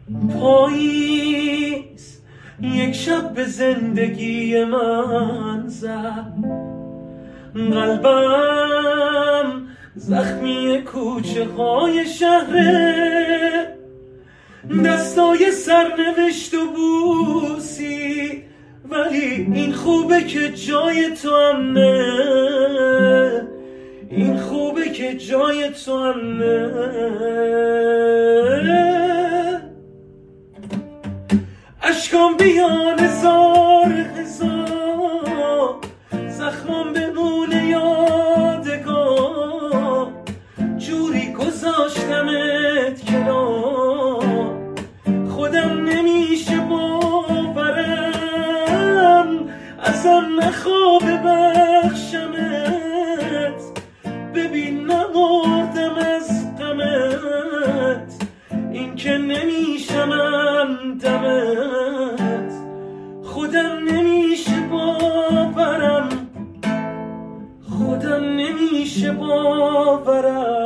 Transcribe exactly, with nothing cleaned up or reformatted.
پاییز یک شب به زندگی من زد، قلبم زخمی کوچه های شهره، دستای سرنوشت و بوسی، ولی این خوبه که جای تو امنه، این خوبه که جای تو امنه. اشکام بیان هزار هزار، زخمام بمونه یادگار، جوری گذاشتمت کنار، خودم نمیشه باورم، ازم نخواه ببخشمت، ببین نمردم از غمت، این که نمیشمم دمت، خودم نمیشه باورم، خودم نمیشه باورم.